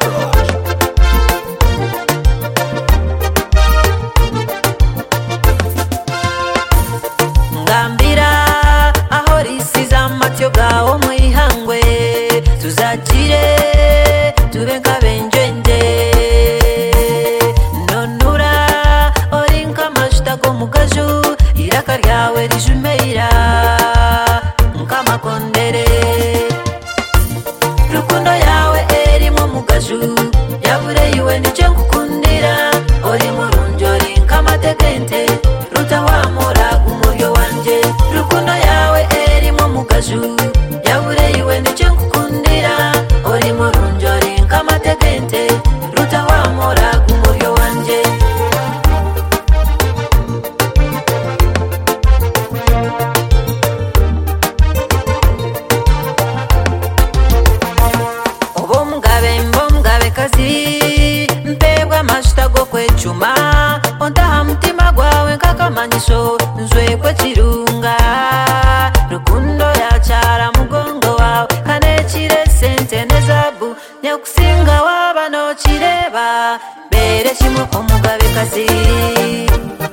approach. Ngambira aho risize amatyo gawo mwihangwe tuzakire tube nkabenjende nonura orinka mashita go mugaju iraka ryawe rijumeira nkamakondere rukundo yawe erimo mugaju yabure yiwe nice ngukundira ori murunjori nkamatekente rutawamura umuryo wanje rukundo yawe erimo mugaju yabure yiwe nice ngukundira ori murunjori nkamatekente rutawamura umuryo wanje kazi mpebwa amashita go kwecuma ontaha mutima gwawe nkakamanyisho nzwekwe kirunga rukundo yacara mugongo wawe kanekire sente nezabu nyakusinga waba nokireba mbere kimwe omugabekazi